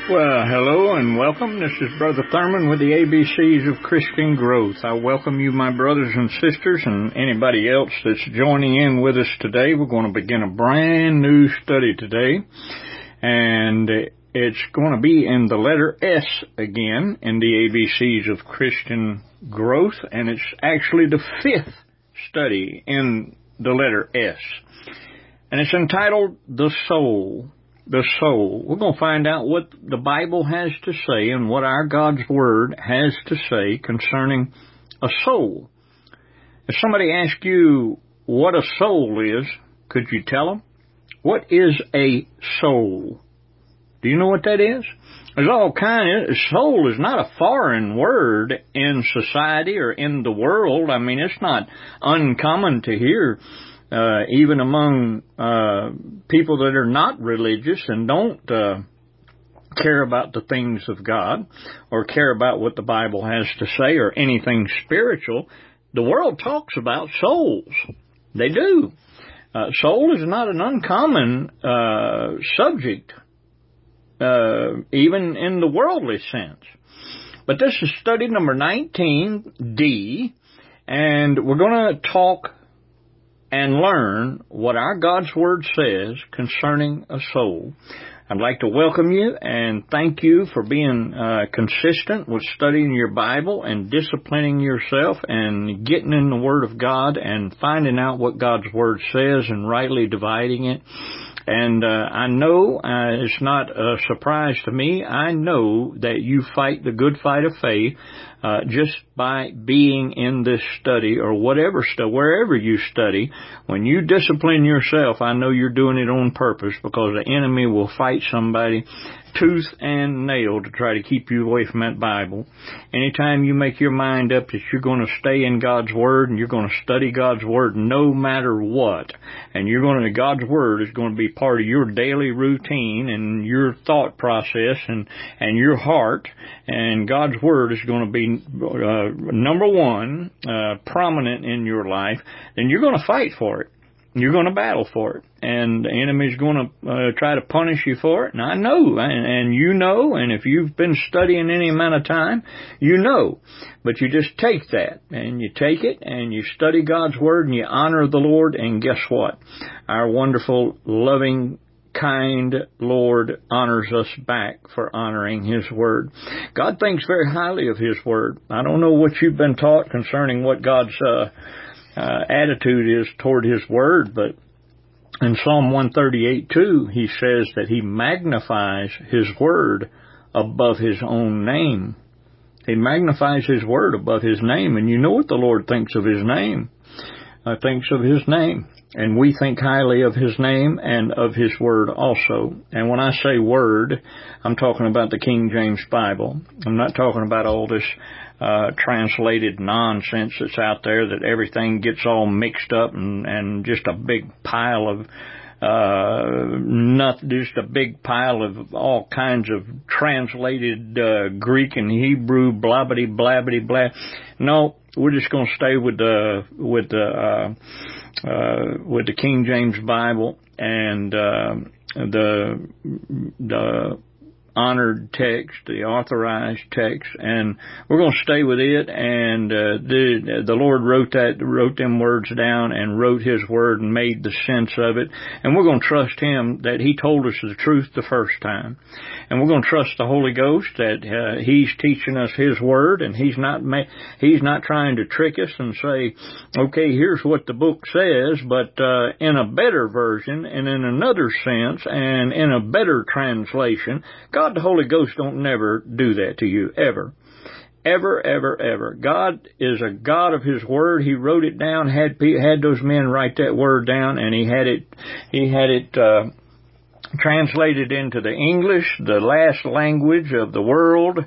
Well, hello and welcome. This is Brother Thurman with the ABCs of Christian Growth. I welcome you, my brothers and sisters, and anybody else that's joining in with us today. We're going to begin a brand new study today, and it's going to be in the letter S again in the ABCs of Christian Growth, and it's actually the fifth study in the letter S, and it's entitled The Soul. The soul. We're going to find out what the Bible has to say and what our God's Word has to say concerning a soul. If somebody asks you what a soul is, could you tell them? What is a soul? Do you know what that is? There's all kinds. Soul is not a foreign word in society or in the world. I mean, it's not uncommon to hear even among people that are not religious and don't care about the things of God or care about what the Bible has to say or anything spiritual. The world talks about souls. They do. Soul is not an uncommon subject, even in the worldly sense. But this is study number 19D, and we're going to talk and learn what our God's Word says concerning a soul. I'd like to welcome you and thank you for being consistent with studying your Bible and disciplining yourself and getting in the Word of God and finding out what God's Word says and rightly dividing it. And I know it's not a surprise to me. I know that you fight the good fight of faith just by being in this study or wherever you study. When you discipline yourself, I know you're doing it on purpose because the enemy will fight somebody tooth and nail to try to keep you away from that Bible. Anytime you make your mind up that you're going to stay in God's Word and you're going to study God's Word no matter what, and God's Word is going to be part of your daily routine and your thought process and your heart, and God's Word is going to be number one, prominent in your life, then you're going to fight for it. You're going to battle for it, and the enemy's going to try to punish you for it, and I know, and you know, and if you've been studying any amount of time, you know, but you just take that, and you take it, and you study God's Word, and you honor the Lord, and guess what? Our wonderful, loving, kind Lord honors us back for honoring His Word. God thinks very highly of His Word. I don't know what you've been taught concerning what God's attitude is toward His Word, but in Psalm 138:2, He says that He magnifies His Word above His own name. He magnifies His Word above His name, and you know what the Lord thinks of His name. Thinks of His name, and we think highly of His name and of His Word also. And when I say Word, I'm talking about the King James Bible. I'm not talking about all this translated nonsense that's out there that everything gets all mixed up and just a big pile of just a big pile of all kinds of translated Greek and Hebrew blabbity blabbity blah. No, we're just going to stay with the King James Bible and the honored text, the authorized text, and we're going to stay with it. And the Lord wrote them words down and wrote His Word and made the sense of it. And we're going to trust Him that He told us the truth the first time. And we're going to trust the Holy Ghost that He's teaching us His Word, and He's not trying to trick us and say, okay, here's what the book says, but in a better version and in another sense and in a better translation. God, the Holy Ghost, don't never do that to you, ever. Ever, ever, ever. God is a God of His Word. He wrote it down, had those men write that Word down, and He had it translated into the English, the last language of the world,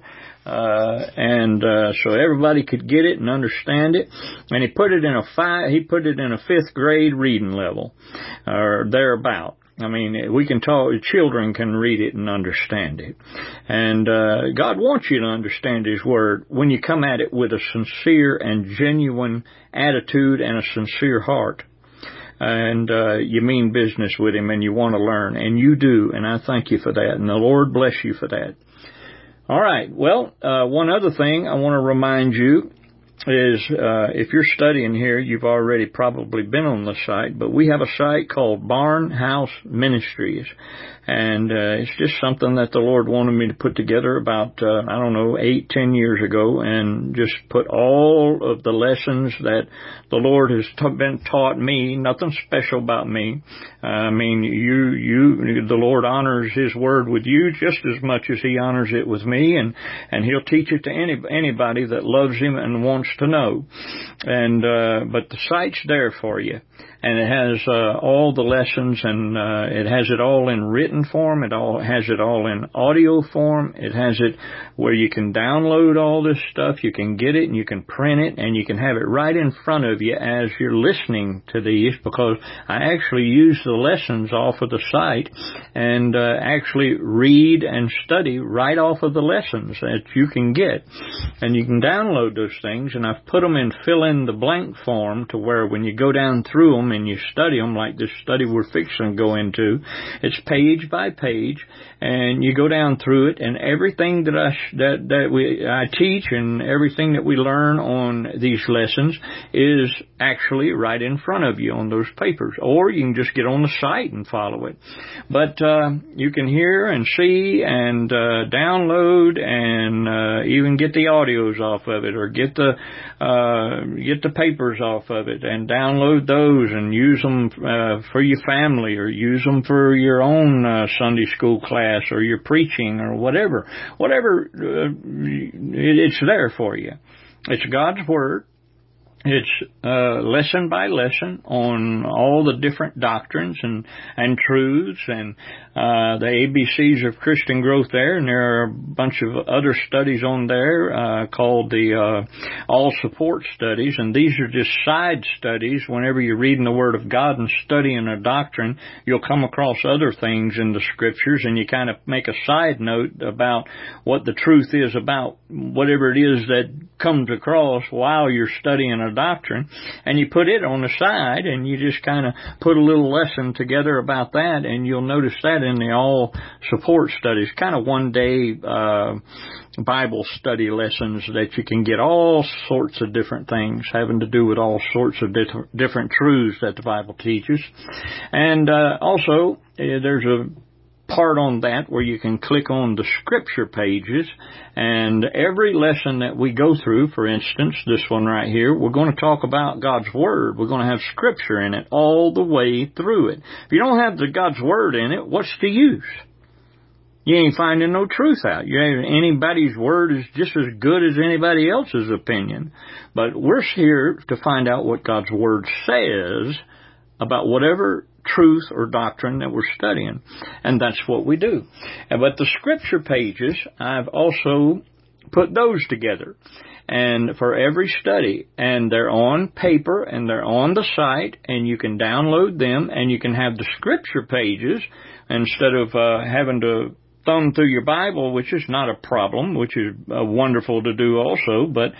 so everybody could get it and understand it. And He put it in a fifth grade reading level, or thereabout. I mean, we can talk, children can read it and understand it. And God wants you to understand His Word when you come at it with a sincere and genuine attitude and a sincere heart. and you mean business with Him, and you want to learn, and you do, and I thank you for that, and the Lord bless you for that. All right, well, one other thing I want to remind you is if you're studying here, you've already probably been on the site, but we have a site called Barnhouse Ministries, and it's just something that the Lord wanted me to put together about, 8-10 years ago, and just put all of the lessons that the Lord has been taught me, nothing special about me. I mean, the Lord honors His Word with you just as much as He honors it with me, and He'll teach it to anybody that loves Him and wants to know. And but the site's there for you, and it has all the lessons, and it has it all in written form. It has it all in audio form. It has it where you can download all this stuff. You can get it, and you can print it, and you can have it right in front of you as you're listening to these, because I actually use the lessons off of the site and actually read and study right off of the lessons that you can get. And you can download those things, and I've put them in fill-in-the-blank form to where when you go down through them and you study them, like this study we're fixing to go into, it's page by page, and you go down through it, and everything that I teach and everything that we learn on these lessons is actually right in front of you on those papers. Or you can just get on the site and follow it. But you can hear and see and download and even get the audios off of it, or get the papers off of it and download those and use them for your family, or use them for your own Sunday school class or your preaching or whatever. It's there for you. It's God's Word. It's lesson by lesson on all the different doctrines and truths, and the ABCs of Christian growth there, and there are a bunch of other studies on there called the All Support Studies, and these are just side studies. Whenever you're reading the Word of God and studying a doctrine, you'll come across other things in the Scriptures, and you kind of make a side note about what the truth is about whatever it is that comes across while you're studying a doctrine, and you put it on the side, and you just kind of put a little lesson together about that, and you'll notice that in the All Support Studies, kind of one-day Bible study lessons that you can get all sorts of different things having to do with all sorts of different truths that the Bible teaches. And also, there's a part on that where you can click on the Scripture pages, and every lesson that we go through, for instance, this one right here, we're going to talk about God's Word. We're going to have Scripture in it all the way through it. If you don't have God's Word in it, what's the use? You ain't finding no truth out. Anybody's word is just as good as anybody else's opinion. But we're here to find out what God's Word says about whatever truth or doctrine that we're studying. And that's what we do. But the Scripture pages, I've also put those together. And for every study, and they're on paper, and they're on the site, and you can download them, and you can have the Scripture pages instead of having to thumb through your Bible, which is not a problem, which is wonderful to do also, but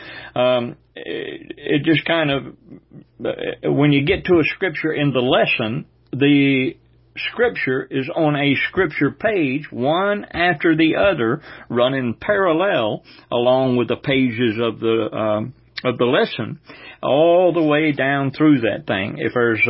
it just kind of, when you get to a Scripture in the lesson, the Scripture is on a Scripture page, one after the other, running parallel along with the pages of the lesson, all the way down through that thing. If there's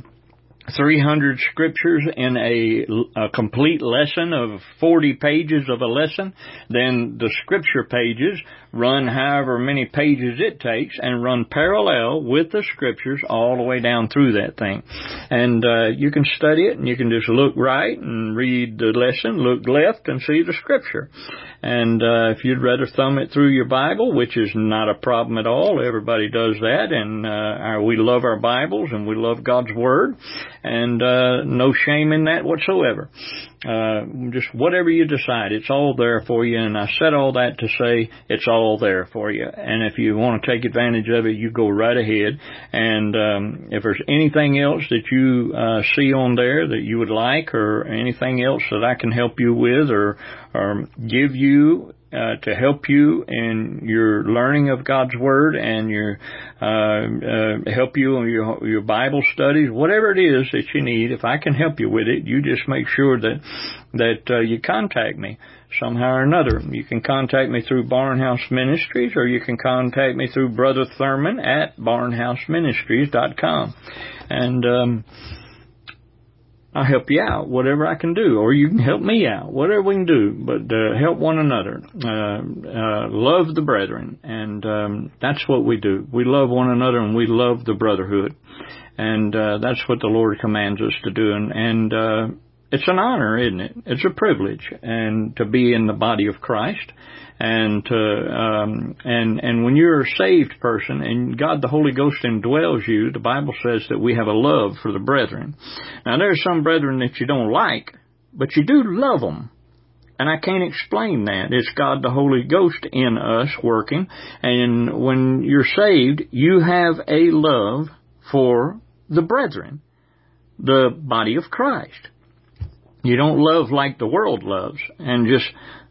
300 scriptures in a complete lesson of 40 pages of a lesson, then the Scripture pages run however many pages it takes and run parallel with the Scriptures all the way down through that thing. And you can study it, and you can just look right and read the lesson, look left and see the Scripture. And if you'd rather thumb it through your Bible, which is not a problem at all, everybody does that, and we love our Bibles and we love God's Word, and no shame in that whatsoever. Just whatever you decide, it's all there for you, and I said all that to say it's all there for you. And if you want to take advantage of it, you go right ahead. And if there's anything else that you see on there that you would like, or anything else that I can help you with or give you to help you in your learning of God's Word and your help you in your Bible studies, whatever it is that you need. If I can help you with it, you just make sure that you contact me somehow or another. You can contact me through Barnhouse Ministries, or you can contact me through Brother Thurman at barnhouseministries.com. And I'll help you out, whatever I can do, or you can help me out, whatever we can do, but help one another, love the brethren, and that's what we do. We love one another, and we love the brotherhood, and that's what the Lord commands us to do, and it's an honor, isn't it? It's a privilege, and to be in the body of Christ. And and when you're a saved person and God the Holy Ghost indwells you, the Bible says that we have a love for the brethren. Now, there are some brethren that you don't like, but you do love them. And I can't explain that. It's God the Holy Ghost in us working. And when you're saved, you have a love for the brethren, the body of Christ. You don't love like the world loves and just,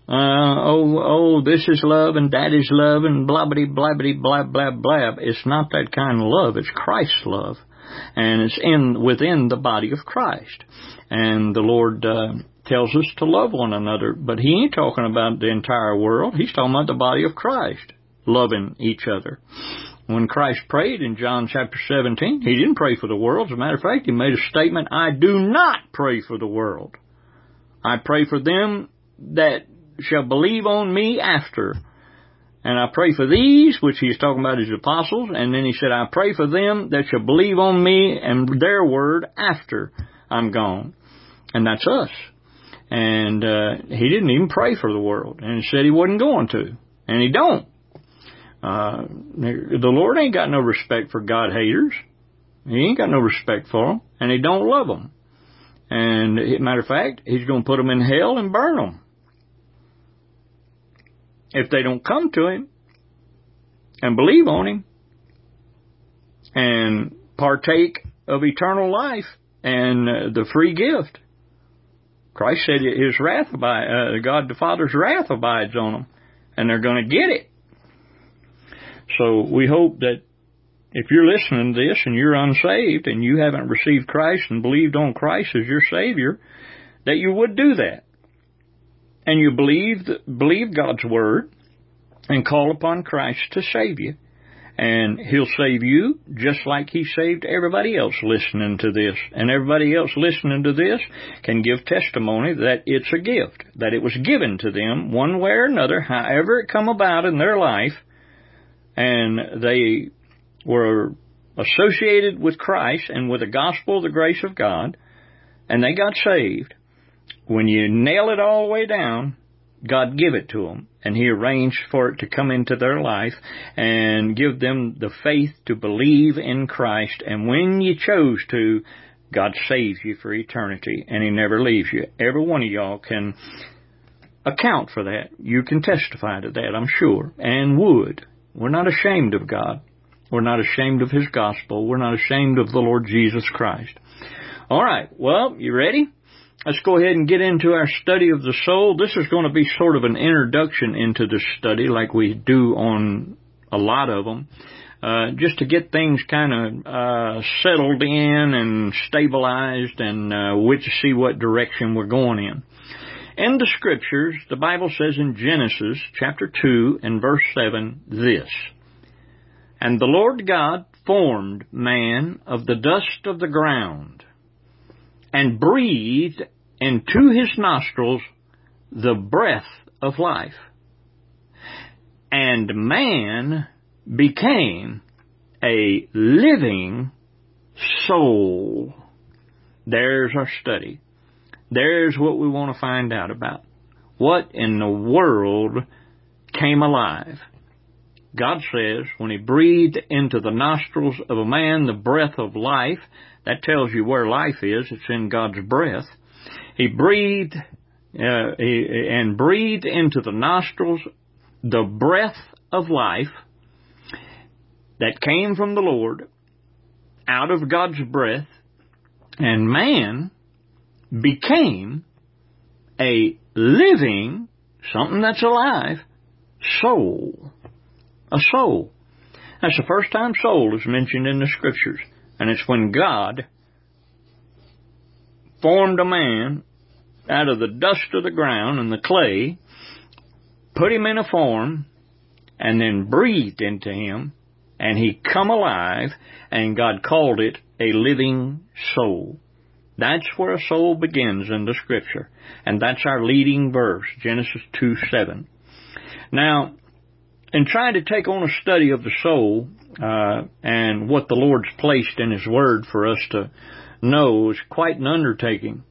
this is love and that is love and blabbity, blabbity, blab, blab, blab. It's not that kind of love. It's Christ's love. And it's within the body of Christ. And the Lord tells us to love one another. But He ain't talking about the entire world. He's talking about the body of Christ, loving each other. When Christ prayed in John chapter 17, He didn't pray for the world. As a matter of fact, He made a statement, I do not pray for the world. I pray for them that shall believe on me after. And I pray for these, which He's talking about His apostles. And then He said, I pray for them that shall believe on me and their word after I'm gone. And that's us. And He didn't even pray for the world. And He said He wasn't going to. And He don't. The Lord ain't got no respect for God haters. He ain't got no respect for them. And He don't love them. And matter of fact, He's going to put them in hell and burn them if they don't come to Him and believe on Him and partake of eternal life and the free gift. Christ said His wrath God the Father's wrath abides on them, and they're going to get it. So we hope that if you're listening to this and you're unsaved and you haven't received Christ and believed on Christ as your Savior, that you would do that. And you believe God's Word and call upon Christ to save you. And He'll save you just like He saved everybody else listening to this. And everybody else listening to this can give testimony that it's a gift, that it was given to them one way or another, however it come about in their life, and they were associated with Christ and with the gospel of the grace of God, and they got saved. When you nail it all the way down, God give it to them, and He arranged for it to come into their life and give them the faith to believe in Christ. And when you chose to, God saves you for eternity, and He never leaves you. Every one of y'all can account for that. You can testify to that, I'm sure, and would. We're not ashamed of God. We're not ashamed of His gospel. We're not ashamed of the Lord Jesus Christ. All right. Well, you ready? Let's go ahead and get into our study of the soul. This is going to be sort of an introduction into this study like we do on a lot of them, just to get things kind of settled in and stabilized and see what direction we're going in. In the Scriptures, the Bible says in Genesis chapter 2 and verse 7 this, And the Lord God formed man of the dust of the ground, and breathed into his nostrils the breath of life. And man became a living soul. There's our study. There's what we want to find out about. What in the world came alive? God says when He breathed into the nostrils of a man the breath of life, that tells you where life is. It's in God's breath. He breathed and breathed into the nostrils the breath of life that came from the Lord out of God's breath, and man became a living, something that's alive, soul. A soul. That's the first time soul is mentioned in the Scriptures. And it's when God formed a man out of the dust of the ground and the clay, put him in a form, and then breathed into him, and he come alive, and God called it a living soul. That's where a soul begins in the Scripture. And that's our leading verse, Genesis 2:7. Now, in trying to take on a study of the soul, and what the Lord's placed in His Word for us to know is quite an undertaking.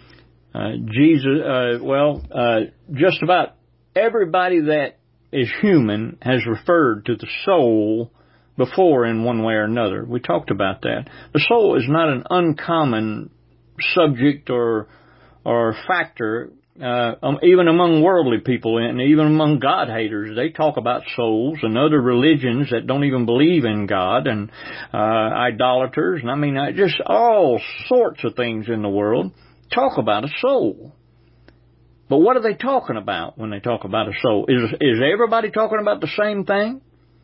Just about everybody that is human has referred to the soul before in one way or another. We talked about that. The soul is not an uncommon subject or factor, even among worldly people and even among God haters. They talk about souls, and other religions that don't even believe in God, and idolaters, and just all sorts of things in the world talk about a soul. But what are they talking about when they talk about a soul? Is everybody talking about the same thing?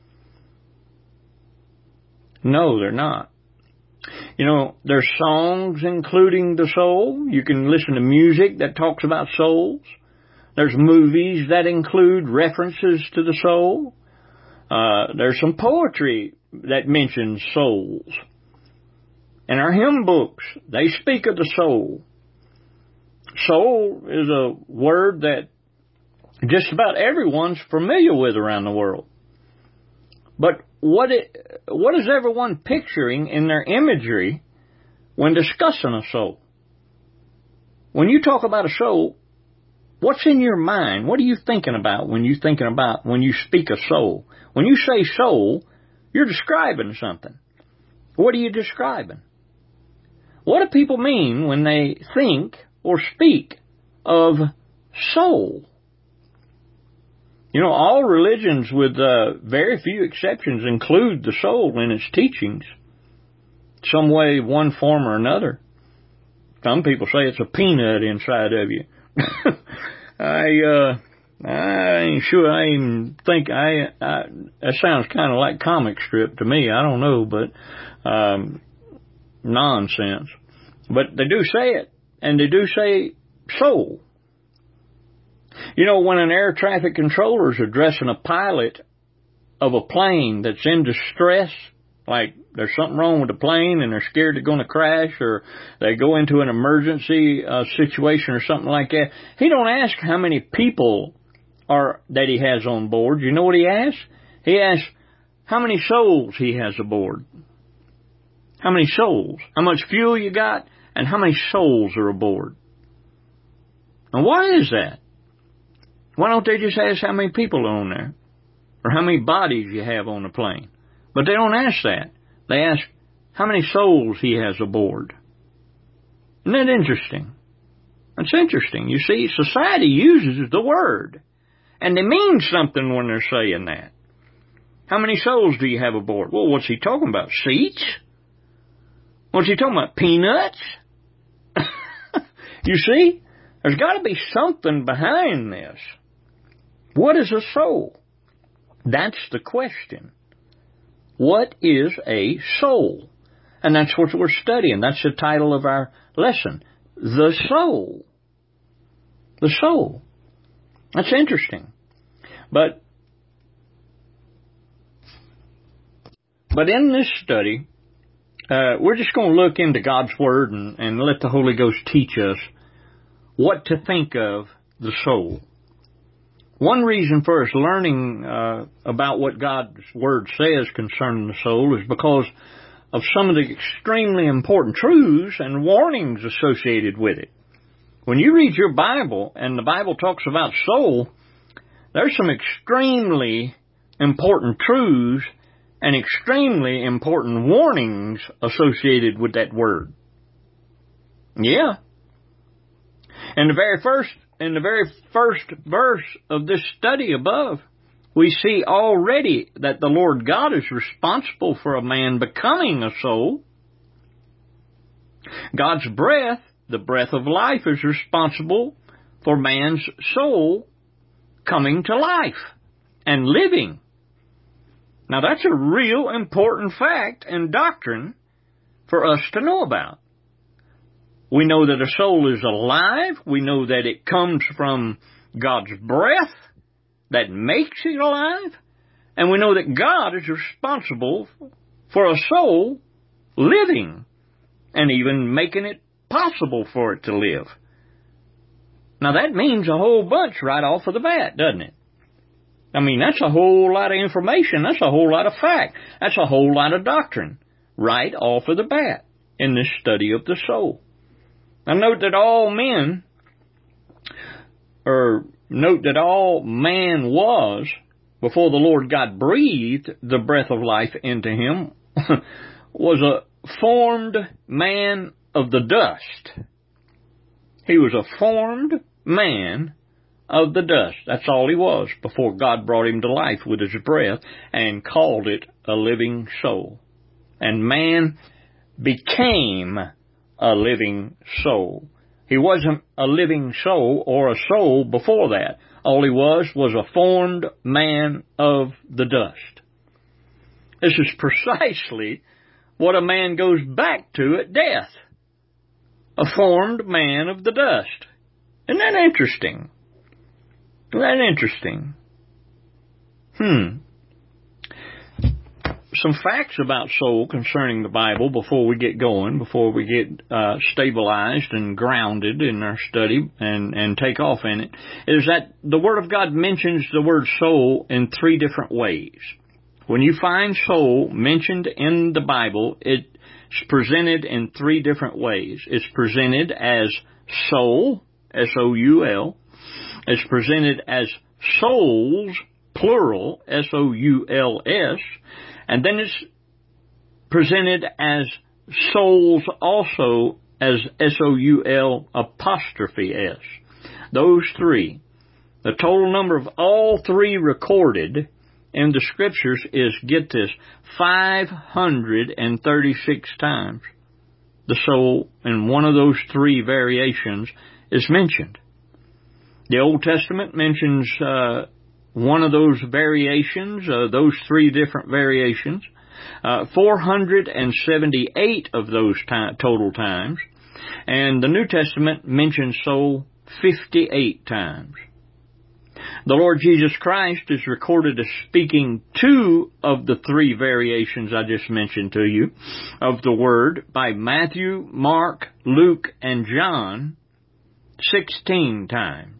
No, they're not. You know, there's songs including the soul. You can listen to music that talks about souls. There's movies that include references to the soul. There's some poetry that mentions souls. In our hymn books, they speak of the soul. Soul is a word that just about everyone's familiar with around the world. But what is everyone picturing in their imagery when discussing a soul? When you talk about a soul, what's in your mind? What are you thinking about when you speak of soul? When you say soul, you're describing something. What are you describing? What do people mean when they think or speak of soul? You know, all religions, with very few exceptions, include the soul in its teachings, some way, one form or another. Some people say it's a peanut inside of you. I ain't sure. I even think that sounds kind of like comic strip to me. I don't know, but nonsense. But they do say it, and they do say soul. You know, when an air traffic controller is addressing a pilot of a plane that's in distress, like there's something wrong with the plane and they're scared they're going to crash, or they go into an emergency situation or something like that, he don't ask how many people that he has on board. You know what he asks? He asks how many souls he has aboard. How many souls? How much fuel you got? And how many souls are aboard? And why is that? Why don't they just ask how many people are on there? Or how many bodies you have on the plane? But they don't ask that. They ask how many souls he has aboard. Isn't that interesting? That's interesting. You see, society uses the word. And they mean something when they're saying that. How many souls do you have aboard? Well, what's he talking about? Seats? What's he talking about? Peanuts? You see? There's got to be something behind this. What is a soul? That's the question. What is a soul? And that's what we're studying. That's the title of our lesson. The soul. The soul. That's interesting. But in this study, we're just going to look into God's Word and let the Holy Ghost teach us what to think of the soul. One reason for us learning about what God's Word says concerning the soul is because of some of the extremely important truths and warnings associated with it. When you read your Bible and the Bible talks about soul, there's some extremely important truths and extremely important warnings associated with that word. Yeah. In the very first verse of this study above, we see already that the Lord God is responsible for a man becoming a soul. God's breath, the breath of life, is responsible for man's soul coming to life. and living. Now that's a real important fact and doctrine for us to know about. We know that a soul is alive. We know that it comes from God's breath that makes it alive. And we know that God is responsible for a soul living and even making it possible for it to live. Now that means a whole bunch right off of the bat, doesn't it? I mean, that's a whole lot of information. That's a whole lot of fact. That's a whole lot of doctrine right off of the bat in this study of the soul. Now note that all man was, before the Lord God breathed the breath of life into him, was a formed man of the dust. He was a formed man of the dust. That's all he was before God brought him to life with his breath and called it a living soul. And man became a living soul. He wasn't a living soul or a soul before that. All he was a formed man of the dust. This is precisely what a man goes back to at death. A formed man of the dust. Isn't that interesting? Isn't that interesting? Some facts about soul concerning the Bible before we get going, before we get stabilized and grounded in our study and take off in it, is that the Word of God mentions the word soul in 3 different ways. When you find soul mentioned in the Bible, it's presented in 3 different ways. It's presented as soul, S-O-U-L. It's presented as souls, plural, S-O-U-L-S. And then it's presented as souls also as S-O-U-L apostrophe S. Those 3. The total number of all 3 recorded in the Scriptures is, get this, 536 times. The soul in one of those 3 variations is mentioned. The Old Testament mentions one of those variations, those 3 different variations, 478 of those total times, and the New Testament mentions soul 58 times. The Lord Jesus Christ is recorded as speaking 2 of the 3 variations I just mentioned to you of the Word by Matthew, Mark, Luke, and John 16 times.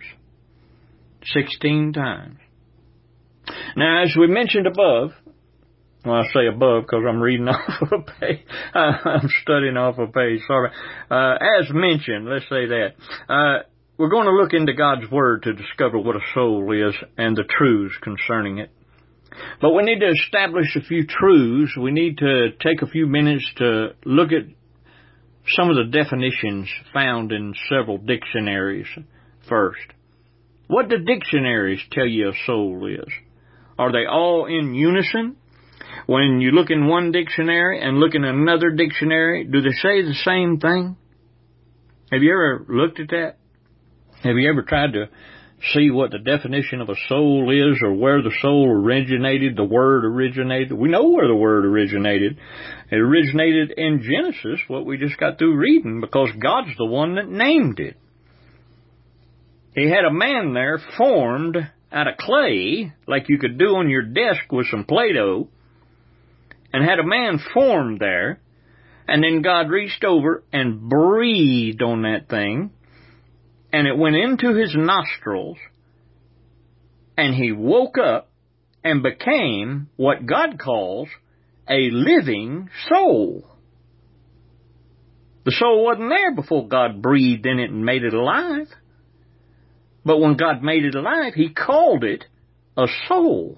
16 times. Now, as we mentioned above, well, I say above because I'm reading off of a page. I'm studying off a page, sorry. As mentioned, let's say that. We're going to look into God's Word to discover what a soul is and the truths concerning it. But we need to establish a few truths. We need to take a few minutes to look at some of the definitions found in several dictionaries first. What do dictionaries tell you a soul is? Are they all in unison? When you look in one dictionary and look in another dictionary, do they say the same thing? Have you ever looked at that? Have you ever tried to see what the definition of a soul is or where the soul originated, the word originated? We know where the word originated. It originated in Genesis, what we just got through reading, because God's the one that named it. He had a man there formed out of clay, like you could do on your desk with some Play-Doh, and had a man formed there, and then God reached over and breathed on that thing, and it went into his nostrils, and he woke up and became what God calls a living soul. The soul wasn't there before God breathed in it and made it alive. But when God made it alive, He called it a soul.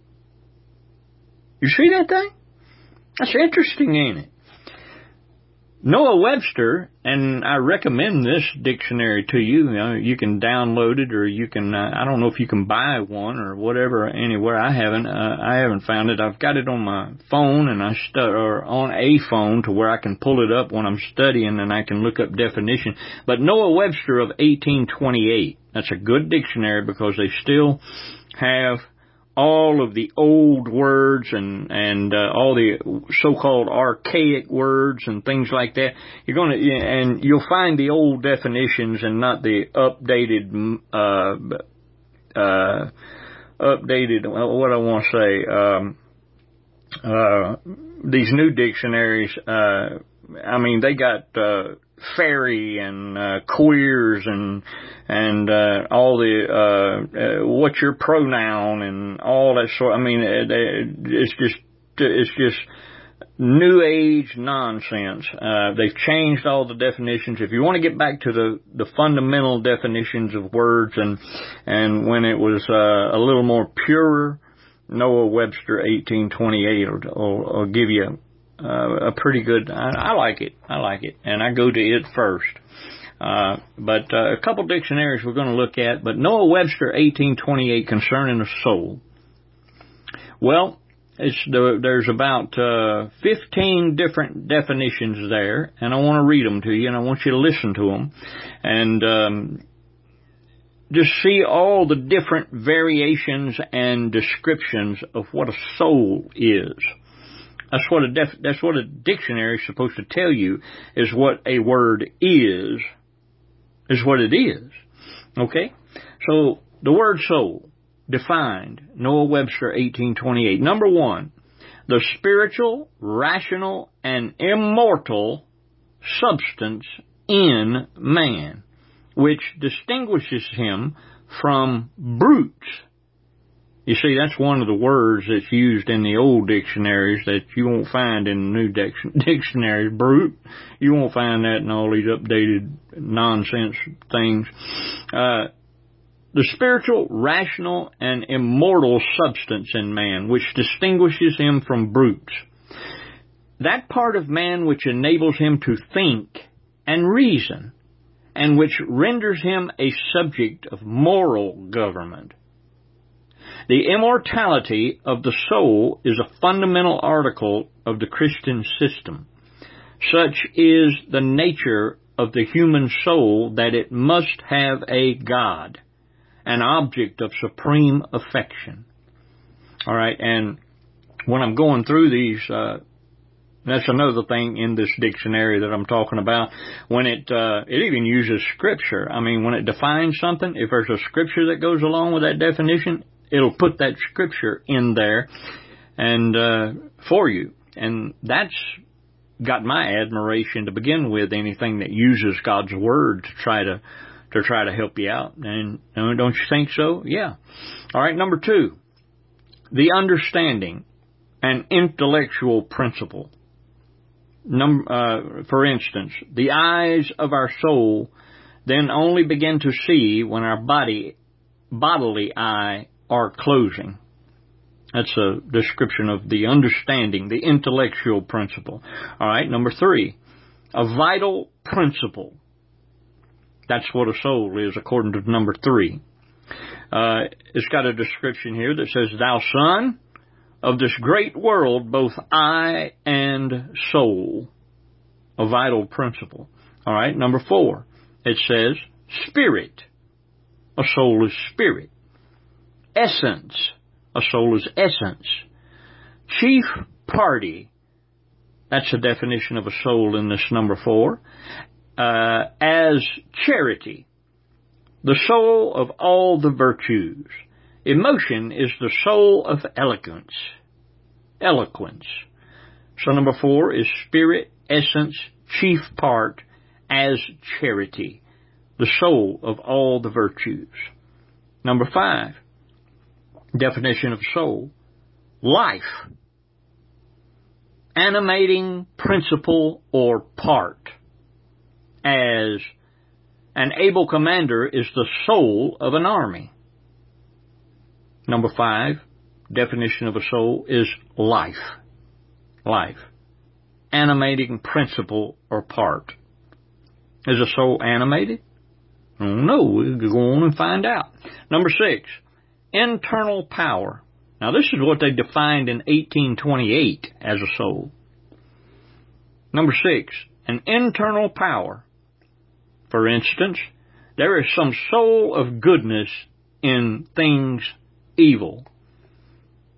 You see that thing? That's interesting, ain't it? Noah Webster, and I recommend this dictionary to you. You can download it, or you can, I don't know if you can buy one or whatever anywhere. I haven't found it. I've got it on my phone, and or on a phone to where I can pull it up when I'm studying and I can look up definition. But Noah Webster of 1828, that's a good dictionary because they still have all of the old words and all the so-called archaic words and things like that. And you'll find the old definitions and not the updated, what I want to say, these new dictionaries, they got, fairy and queers and all the what's your pronoun and all that sort. It's just new age nonsense. They've changed all the definitions. If you want to get back to the fundamental definitions of words and when it was a little more pure, Noah Webster 1828 will give you a pretty good, I like it, and I go to it first. But a couple dictionaries we're going to look at, but Noah Webster 1828 concerning the soul. Well, there's about 15 different definitions there, and I want to read them to you, and I want you to listen to them, and just see all the different variations and descriptions of what a soul is. That's what a dictionary is supposed to tell you, is what a word is what it is. Okay? So, the word soul, defined, Noah Webster 1828. Number 1, the spiritual, rational, and immortal substance in man, which distinguishes him from brutes. You see, that's one of the words that's used in the old dictionaries that you won't find in the new dictionaries. Brute. You won't find that in all these updated nonsense things. The spiritual, rational, and immortal substance in man, which distinguishes him from brutes. That part of man which enables him to think and reason, and which renders him a subject of moral government. The immortality of the soul is a fundamental article of the Christian system. Such is the nature of the human soul that it must have a God, an object of supreme affection. All right, and when I'm going through these, that's another thing in this dictionary that I'm talking about. When it even uses scripture. When it defines something, if there's a scripture that goes along with that definition, it'll put that scripture in there and for you. And that's got my admiration to begin with, anything that uses God's word to try to help you out. And don't you think so? Yeah. All right, number 2, the understanding and intellectual principle. For instance, the eyes of our soul then only begin to see when our bodily eye are closing. That's a description of the understanding, the intellectual principle. All right, number 3, a vital principle. That's what a soul is, according to number 3. It's got a description here that says, "Thou son of this great world, both eye and soul." A vital principle. All right, number 4, it says, spirit. A soul is spirit. Essence. A soul is essence. Chief party. That's the definition of a soul in this number 4. As charity. The soul of all the virtues. Emotion is the soul of eloquence. So number 4 is spirit, essence, chief part, as charity. The soul of all the virtues. Number 5. Definition of soul. Life. Animating principle or part. As an able commander is the soul of an army. Number 5. Definition of a soul is life. Life. Animating principle or part. Is a soul animated? No, we'll go on and find out. Number 6. Internal power. Now this is what they defined in 1828 as a soul. Number 6. An internal power. For instance, there is some soul of goodness in things evil.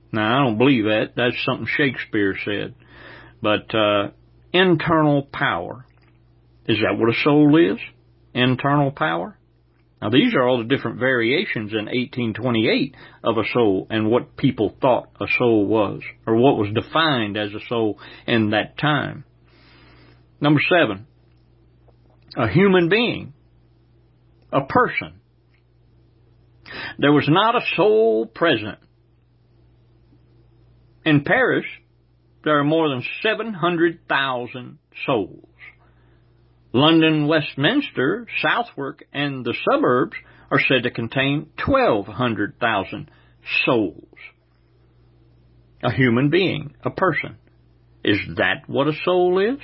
Now, I don't believe that. That's something Shakespeare said. But internal power. Is that what a soul is? Internal power? Now, these are all the different variations in 1828 of a soul and what people thought a soul was, or what was defined as a soul in that time. Number 7, a human being, a person. There was not a soul present. In Paris, there are more than 700,000 souls. London, Westminster, Southwark, and the suburbs are said to contain 1,200,000 souls. A human being, a person. Is that what a soul is?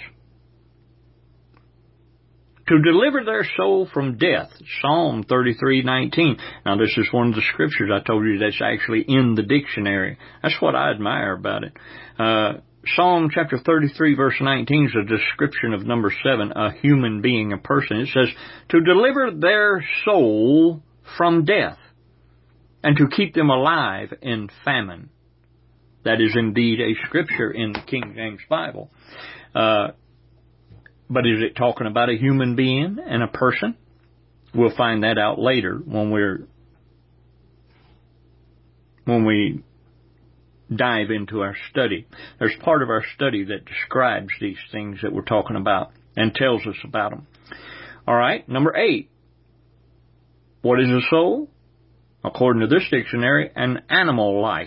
To deliver their soul from death, Psalm 33:19. Now, this is one of the scriptures I told you that's actually in the dictionary. That's what I admire about it. Psalm chapter 33, verse 19 is a description of number 7, a human being, a person. It says, to deliver their soul from death and to keep them alive in famine. That is indeed a scripture in the King James Bible. But is it talking about a human being and a person? We'll find that out later when we dive into our study. There's part of our study that describes these things that we're talking about and tells us about them. All right, number 8. What is a soul? According to this dictionary, an animal life.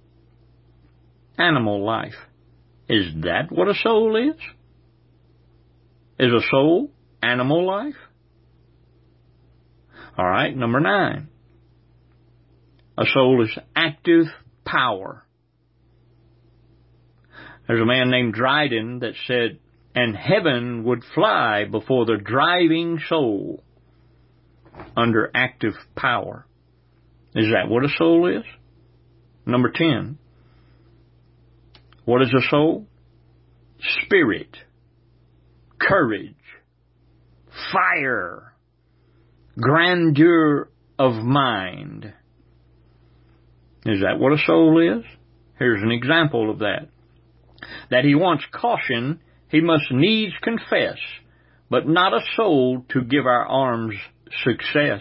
Animal life. Is that what a soul is? Is a soul animal life? All right, number 9. A soul is active power. There's a man named Dryden that said, and heaven would fly before the driving soul under active power. Is that what a soul is? Number 10. What is a soul? Spirit, courage, fire, grandeur of mind. Is that what a soul is? Here's an example of that. That he wants caution, he must needs confess, but not a soul to give our arms success.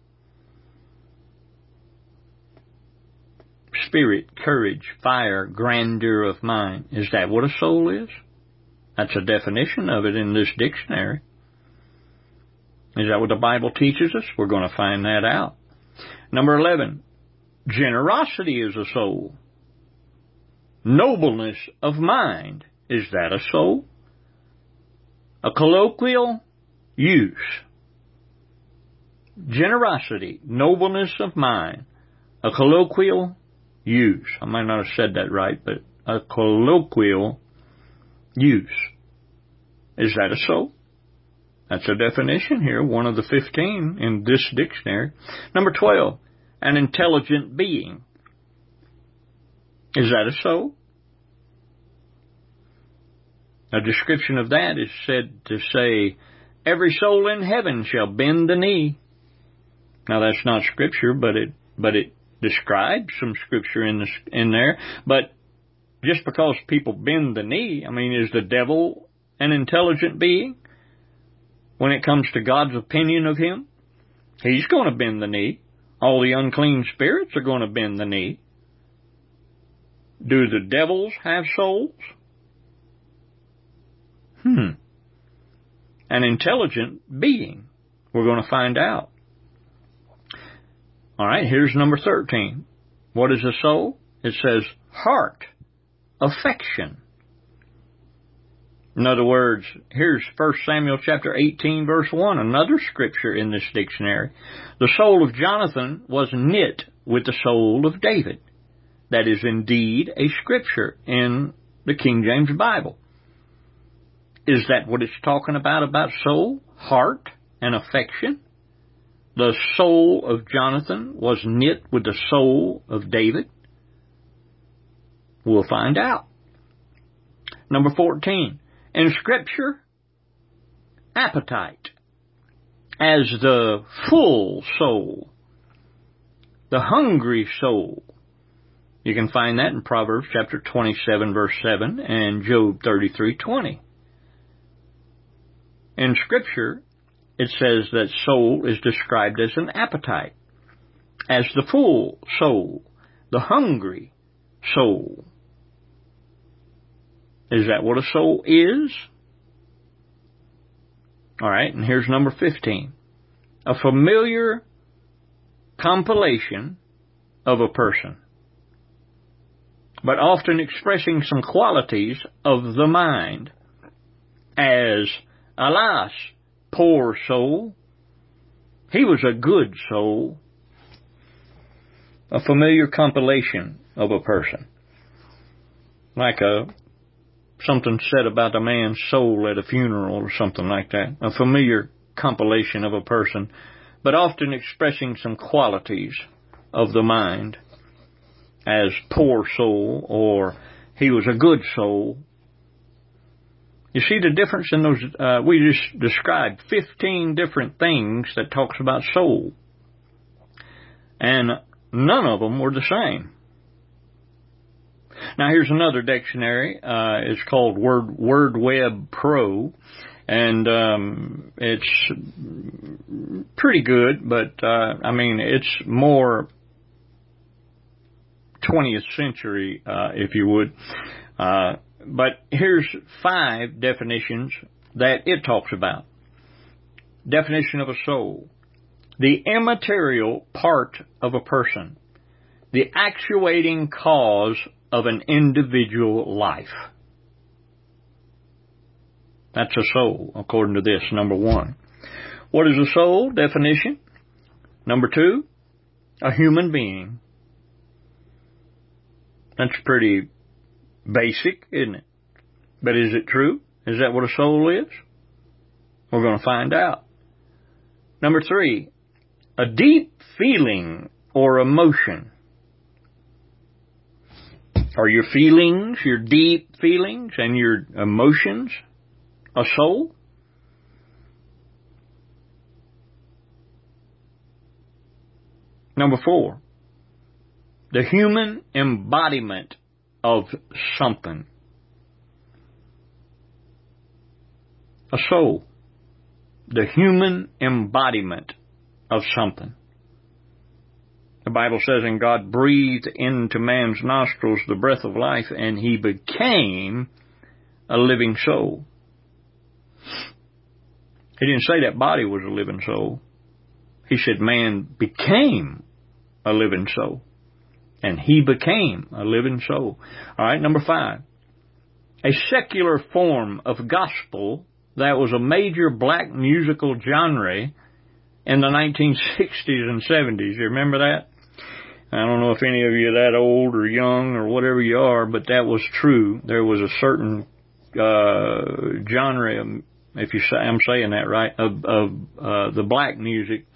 Spirit, courage, fire, grandeur of mind. Is that what a soul is? That's a definition of it in this dictionary. Is that what the Bible teaches us? We're going to find that out. Number 11, generosity is a soul. Nobleness of mind. Is that a soul? A colloquial use. Generosity, nobleness of mind. A colloquial use. I might not have said that right, but a colloquial use. Is that a soul? That's a definition here, one of the 15 in this dictionary. Number 12, an intelligent being. Is that a soul? A description of that is said to say, every soul in heaven shall bend the knee. Now that's not scripture, but it describes some scripture in there. But just because people bend the knee, I mean, is the devil an intelligent being? When it comes to God's opinion of him, he's going to bend the knee. All the unclean spirits are going to bend the knee. Do the devils have souls? An intelligent being. We're going to find out. All right, here's number 13. What is a soul? It says heart, affection. In other words, here's 1 Samuel chapter 18, verse 1, another scripture in this dictionary. The soul of Jonathan was knit with the soul of David. That is indeed a scripture in the King James Bible. Is that what it's talking about soul, heart, and affection? The soul of Jonathan was knit with the soul of David? We'll find out. Number 14. In Scripture, appetite as the full soul, the hungry soul, You can find that in Proverbs chapter 27, verse 7, and Job 33:20. In Scripture, it says that soul is described as an appetite, as the full soul, the hungry soul. Is that what a soul is? All right, and here's number 15. A familiar compilation of a person, but often expressing some qualities of the mind, as, alas, poor soul, he was a good soul. A familiar compilation of a person. Like something said about a man's soul at a funeral or something like that. A familiar compilation of a person, but often expressing some qualities of the mind, as poor soul or he was a good soul. You see the difference in those? We just described 15 different things that talks about soul, and none of them were the same. Now here's another dictionary. It's called WordWeb Pro, and it's pretty good, but it's more 20th century, if you would. But here's 5 definitions that it talks about. Definition of a soul: the immaterial part of a person, the actuating cause of an individual life. That's a soul, according to this, number 1. What is a soul? Definition. Number 2, a human being. That's pretty basic, isn't it? But is it true? Is that what a soul is? We're going to find out. Number 3, a deep feeling or emotion. Are your feelings, your deep feelings and your emotions a soul? Number 4, the human embodiment of something. A soul. The human embodiment of something. The Bible says, and God breathed into man's nostrils the breath of life, and he became a living soul. He didn't say that body was a living soul. He said man became a living soul. And he became a living soul. All right, number 5. A secular form of gospel that was a major black musical genre in the 1960s and 70s. You remember that? I don't know if any of you are that old or young or whatever you are, but that was true. There was a certain genre, if you say, I'm saying that right, of the black music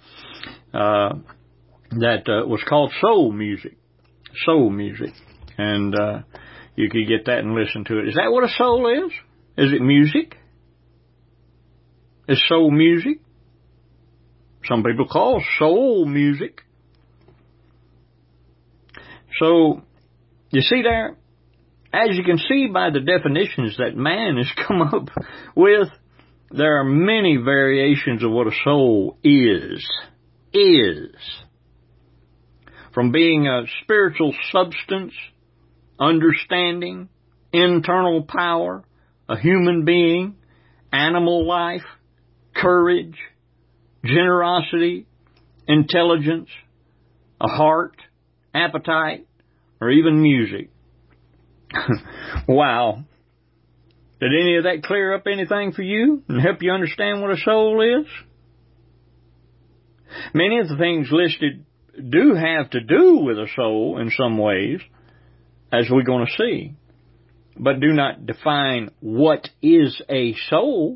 that was called soul music. Soul music. And you could get that and listen to it. Is that what a soul is? Is it music? Is soul music? Some people call soul music. So, you see there, as you can see by the definitions that man has come up with, there are many variations of what a soul is. From being a spiritual substance, understanding, internal power, a human being, animal life, courage, generosity, intelligence, a heart, appetite, or even music. Wow. Did any of that clear up anything for you and help you understand what a soul is? Many of the things listed do have to do with a soul in some ways, as we're going to see, but do not define what is a soul.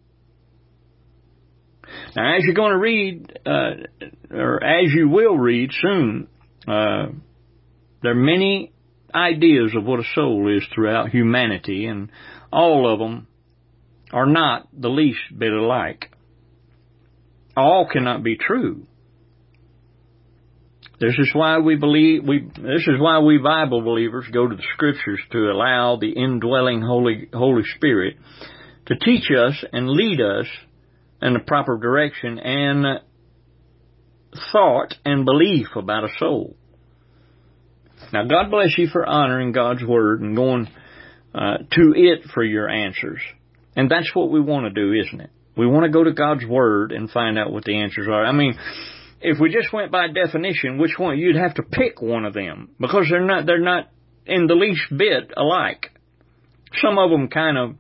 Now, as you're going to read, or as you will read soon, there are many ideas of what a soul is throughout humanity, and all of them are not the least bit alike. All cannot be true. This is why we Bible believers go to the Scriptures to allow the indwelling Holy Spirit to teach us and lead us in the proper direction and thought and belief about a soul. Now, God bless you for honoring God's Word and going to it for your answers. And that's what we want to do, isn't it? We want to go to God's Word and find out what the answers are. I mean, if we just went by definition, which one? You'd have to pick one of them because they're not in the least bit alike. Some of them kind of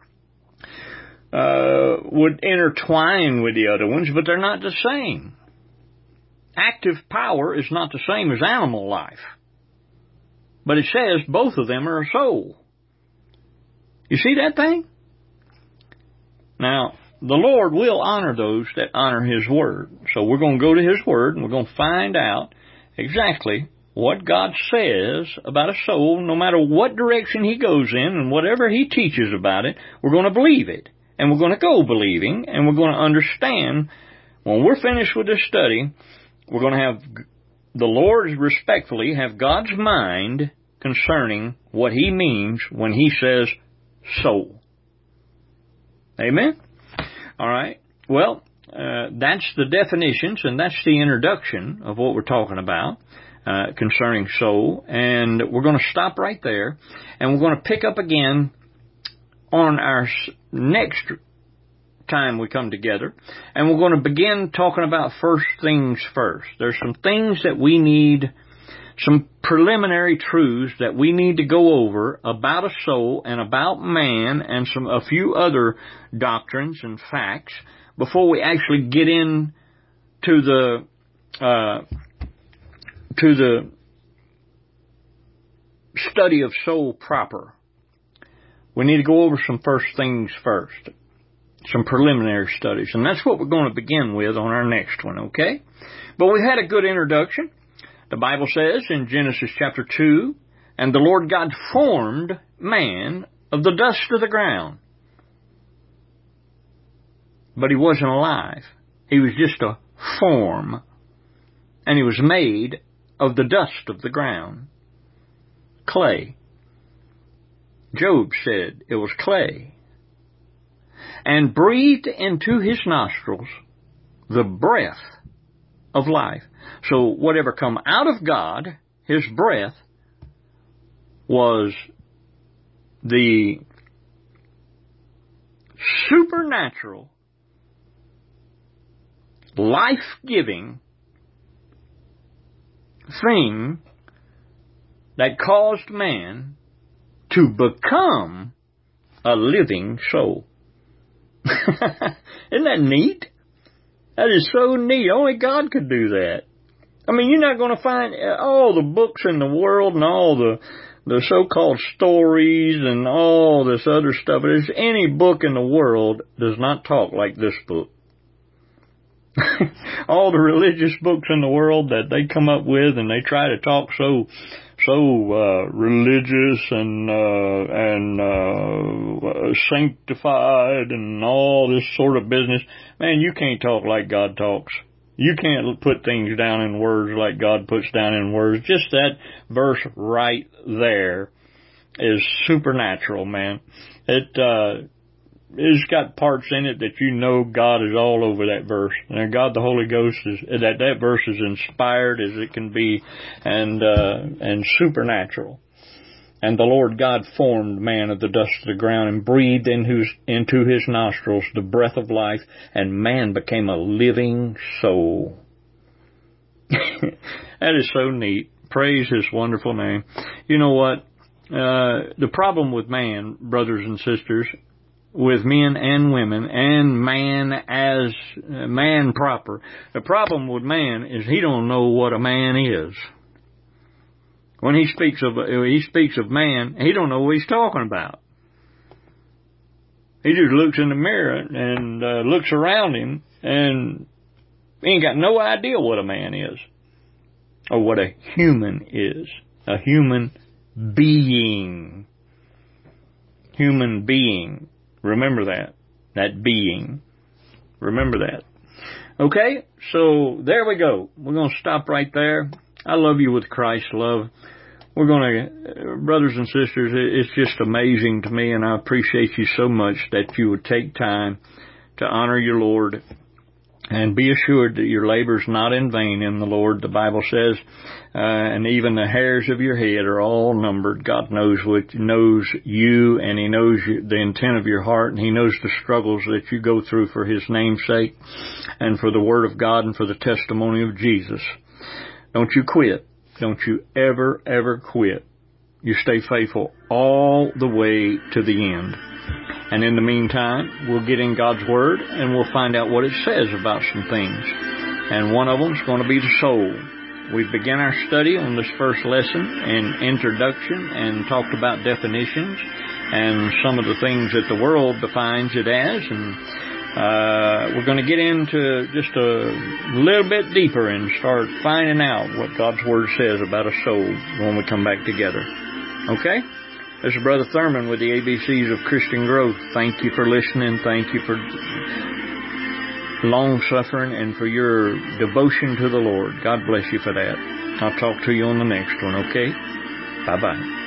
would intertwine with the other ones, but they're not the same. Active power is not the same as animal life. But it says both of them are a soul. You see that thing? Now, the Lord will honor those that honor His Word. So we're going to go to His Word and we're going to find out exactly what God says about a soul. No matter what direction He goes in and whatever He teaches about it, we're going to believe it. And we're going to go believing and we're going to understand. When we're finished with this study, we're going to have the Lord respectfully have God's mind concerning what He means when He says soul. Amen? All right. Well, that's the definitions and that's the introduction of what we're talking about concerning soul. And we're going to stop right there. And we're going to pick up again on our next time we come together. And we're going to begin talking about first things first. There's some things that we need, some preliminary truths that we need to go over about a soul and about man and a few other doctrines and facts before we actually get in to the study of soul proper. We need to go over some first things first, some preliminary studies, and that's what we're going to begin with on our next one, okay? But we had a good introduction. The Bible says in Genesis chapter 2, and the Lord God formed man of the dust of the ground. But he wasn't alive. He was just a form. And he was made of the dust of the ground. Clay. Job said it was clay. And breathed into his nostrils the breath of life. So whatever come out of God, His breath, was the supernatural, life-giving thing that caused man to become a living soul. Isn't that neat? That is so neat. Only God could do that. I mean, you're not going to find all the books in the world and all the so-called stories and all this other stuff. There's any book in the world does not talk like this book. All the religious books in the world that they come up with and they try to talk so religious and sanctified and all this sort of business. Man, you can't talk like God talks. You can't put things down in words like God puts down in words. Just that verse right there is supernatural, man. It's got parts in it that you know God is all over that verse. And God the Holy Ghost is, that verse is inspired as it can be and supernatural. And the Lord God formed man of the dust of the ground and breathed into his nostrils the breath of life, and man became a living soul. That is so neat. Praise His wonderful name. You know what? The problem with man, brothers and sisters, with men and women, and man as man proper, the problem with man is he don't know what a man is. When he speaks of man, he don't know what he's talking about. He just looks in the mirror and looks around him, and he ain't got no idea what a man is, or what a human is. A human being. Human being. Remember that. That being. Remember that. Okay, so there we go. We're going to stop right there. I love you with Christ's love. We're going to, brothers and sisters, it's just amazing to me, and I appreciate you so much that you would take time to honor your Lord. And be assured that your labor's not in vain in the Lord. The Bible says, and even the hairs of your head are all numbered. God knows you, and He knows the intent of your heart, and He knows the struggles that you go through for His name's sake, and for the Word of God, and for the testimony of Jesus. Don't you quit. Don't you ever quit. You stay faithful all the way to the end. And in the meantime, we'll get in God's Word and we'll find out what it says about some things. And one of them is going to be the soul. We began our study on this first lesson in introduction and talked about definitions and some of the things that the world defines it as. And we're going to get into just a little bit deeper and start finding out what God's Word says about a soul when we come back together. Okay? This is Brother Thurman with the ABCs of Christian Growth. Thank you for listening. Thank you for long-suffering and for your devotion to the Lord. God bless you for that. I'll talk to you on the next one, okay? Bye-bye.